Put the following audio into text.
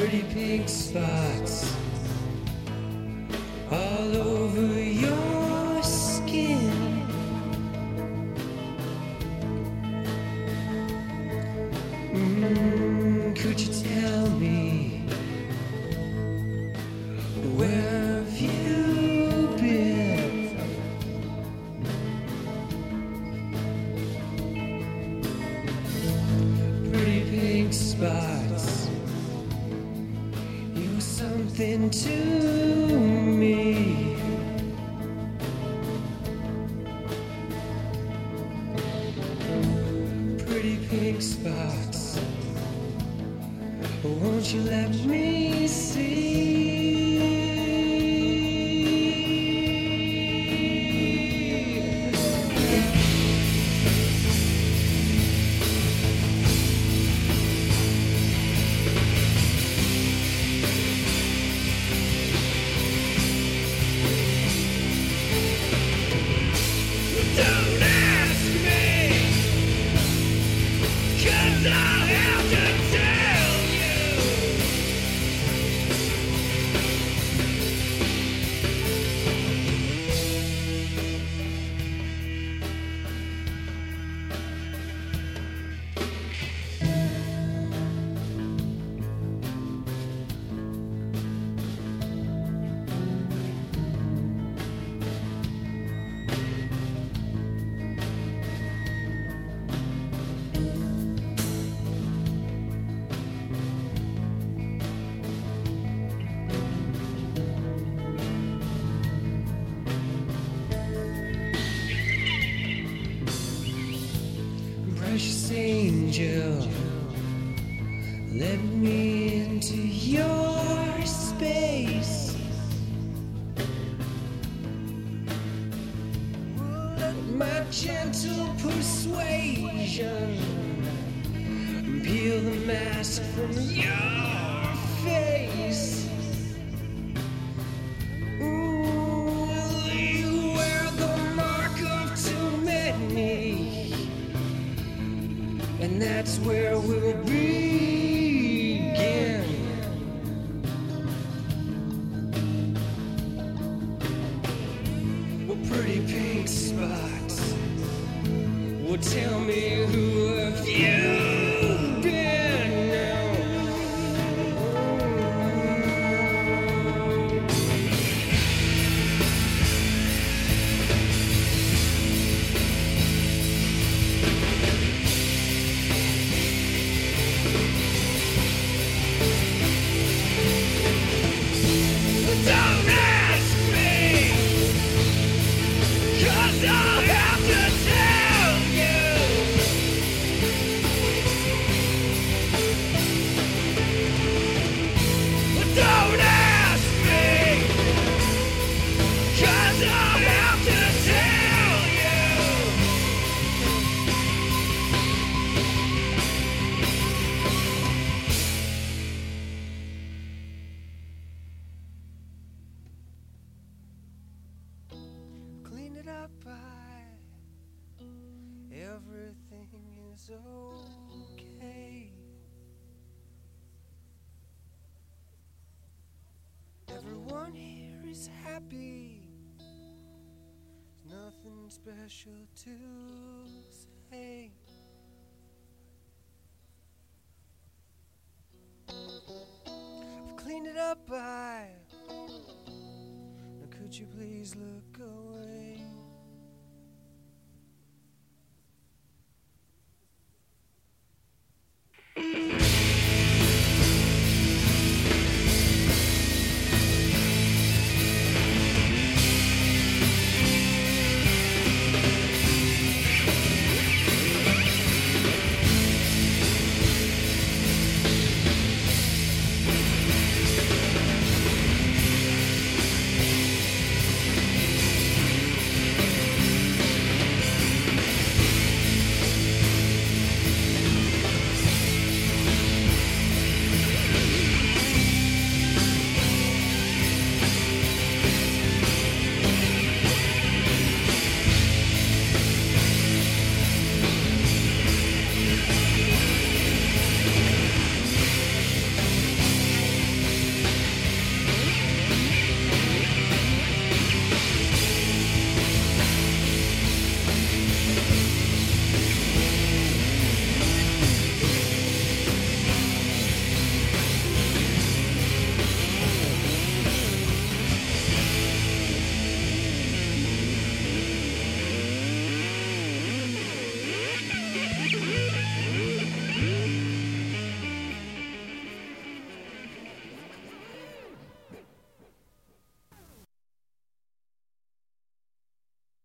pretty pink spots all over your skin. Could you tell me, where have you been? Pretty pink spots, you were something to me. Pretty pink spots, won't you let me see? Don't ask me, 'cause I'll have to tell you. Precious angel, let me into your space. Let my gentle persuasion peel the mask from your face. You wear the mark of too many, and that's where we'll begin. Well, pretty pink spots, well, tell me, who have you been now? Don't ask me, 'cause I'll have to tell you. Don't ask me, 'cause I'll have to tell you. Clean it up, everything is okay. Everyone here is happy. There's nothing special to say. I've cleaned it up, now could you please look away?